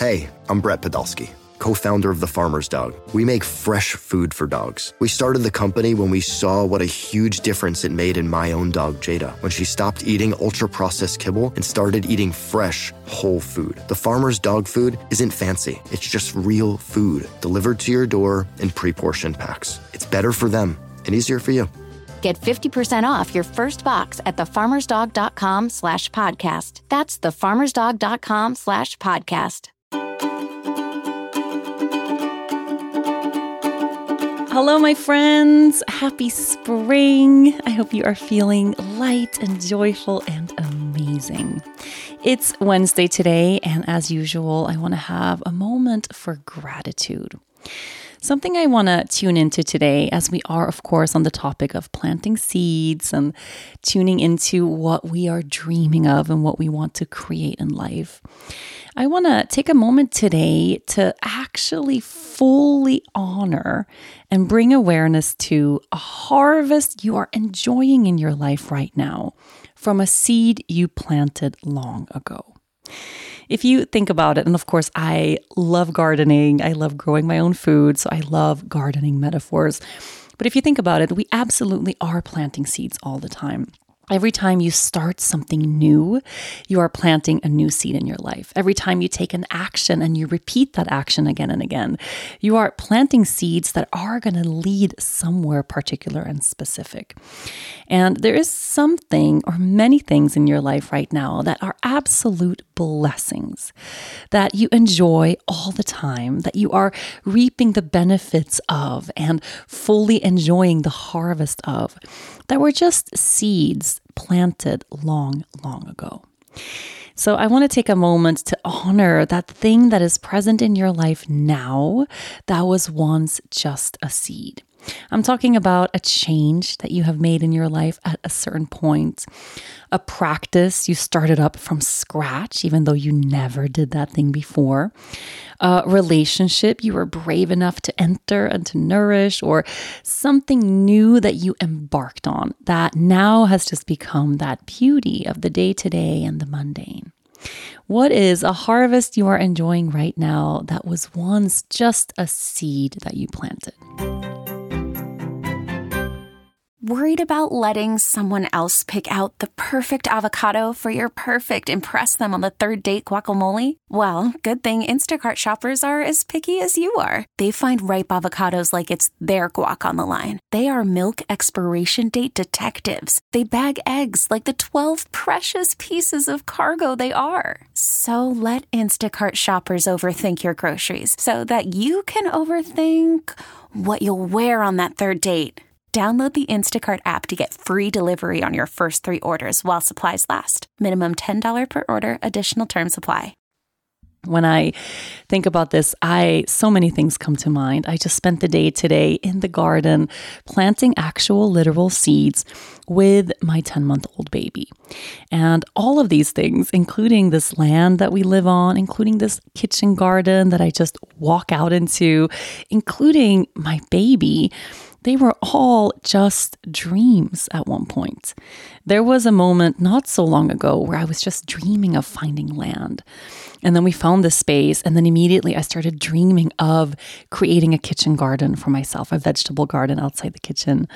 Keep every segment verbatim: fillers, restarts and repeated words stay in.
Hey, I'm Brett Podolsky, co-founder of The Farmer's Dog. We make fresh food for dogs. We started the company when we saw what a huge difference it made in my own dog, Jada, when she stopped eating ultra-processed kibble and started eating fresh, whole food. The Farmer's Dog food isn't fancy. It's just real food delivered to your door in pre-portioned packs. It's better for them and easier for you. Get fifty percent off your first box at thefarmersdog.com slash podcast. That's thefarmersdog.com slash podcast. Hello, my friends. Happy spring. I hope you are feeling light and joyful and amazing. It's Wednesday today, and as usual, I want to have a moment for gratitude. Something I want to tune into today, as we are, of course, on the topic of planting seeds and tuning into what we are dreaming of and what we want to create in life. I want to take a moment today to actually fully honor and bring awareness to a harvest you are enjoying in your life right now from a seed you planted long ago. If you think about it, and of course, I love gardening. I love growing my own food, so I love gardening metaphors. But if you think about it, we absolutely are planting seeds all the time. Every time you start something new, you are planting a new seed in your life. Every time you take an action and you repeat that action again and again, you are planting seeds that are going to lead somewhere particular and specific. And there is something or many things in your life right now that are absolute blessings that you enjoy all the time, that you are reaping the benefits of and fully enjoying the harvest of, that were just seeds planted long, long ago. So I want to take a moment to honor that thing that is present in your life now that was once just a seed. I'm talking about a change that you have made in your life at a certain point, a practice you started up from scratch, even though you never did that thing before, a relationship you were brave enough to enter and to nourish, or something new that you embarked on that now has just become that beauty of the day-to-day and the mundane. What is a harvest you are enjoying right now that was once just a seed that you planted? Worried about letting someone else pick out the perfect avocado for your perfect impress them on the third date guacamole? Well, good thing Instacart shoppers are as picky as you are. They find ripe avocados like it's their guac on the line. They are milk expiration date detectives. They bag eggs like the twelve precious pieces of cargo they are. So let Instacart shoppers overthink your groceries so that you can overthink what you'll wear on that third date. Download the Instacart app to get free delivery on your first three orders while supplies last. Minimum ten dollars per order. Additional terms apply. When I think about this, I so many things come to mind. I just spent the day today in the garden planting actual literal seeds with my ten-month-old baby. And all of these things, including this land that we live on, including this kitchen garden that I just walk out into, including my baby, they were all just dreams at one point. There was a moment not so long ago where I was just dreaming of finding land. And then we found this space, and then immediately I started dreaming of creating a kitchen garden for myself, a vegetable garden outside the kitchen.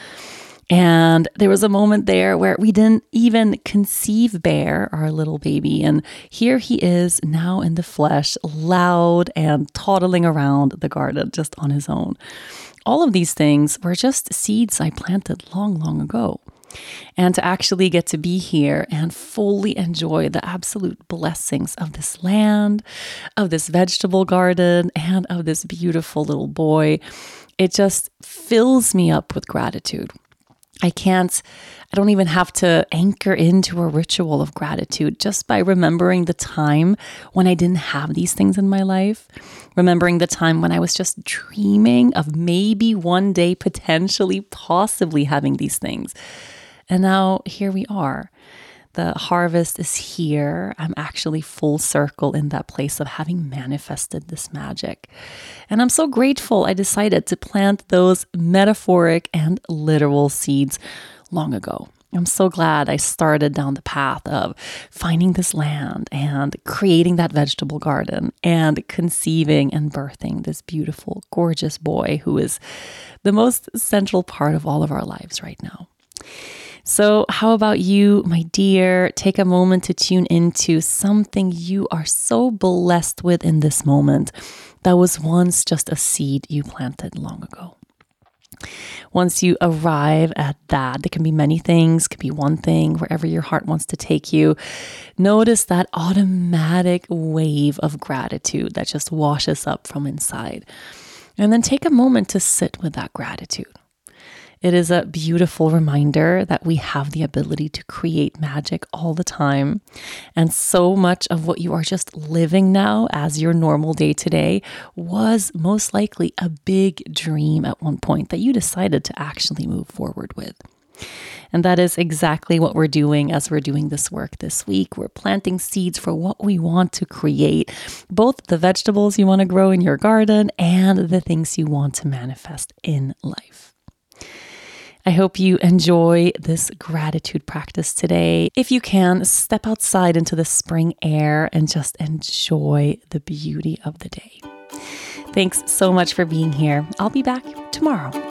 And there was a moment there where we didn't even conceive Bear, our little baby. And here he is now in the flesh, loud and toddling around the garden just on his own. All of these things were just seeds I planted long, long ago. And to actually get to be here and fully enjoy the absolute blessings of this land, of this vegetable garden, and of this beautiful little boy, it just fills me up with gratitude. I can't, I don't even have to anchor into a ritual of gratitude just by remembering the time when I didn't have these things in my life, remembering the time when I was just dreaming of maybe one day potentially, possibly having these things. And now here we are. The harvest is here. I'm actually full circle in that place of having manifested this magic. And I'm so grateful I decided to plant those metaphoric and literal seeds long ago. I'm so glad I started down the path of finding this land and creating that vegetable garden and conceiving and birthing this beautiful, gorgeous boy who is the most central part of all of our lives right now. So how about you, my dear? Take a moment to tune into something you are so blessed with in this moment that was once just a seed you planted long ago. Once you arrive at that, there can be many things, could be one thing, wherever your heart wants to take you. Notice that automatic wave of gratitude that just washes up from inside. And then take a moment to sit with that gratitude. It is a beautiful reminder that we have the ability to create magic all the time. And so much of what you are just living now as your normal day to day was most likely a big dream at one point that you decided to actually move forward with. And that is exactly what we're doing as we're doing this work this week. We're planting seeds for what we want to create, both the vegetables you want to grow in your garden and the things you want to manifest in life. I hope you enjoy this gratitude practice today. If you can, step outside into the spring air and just enjoy the beauty of the day. Thanks so much for being here. I'll be back tomorrow.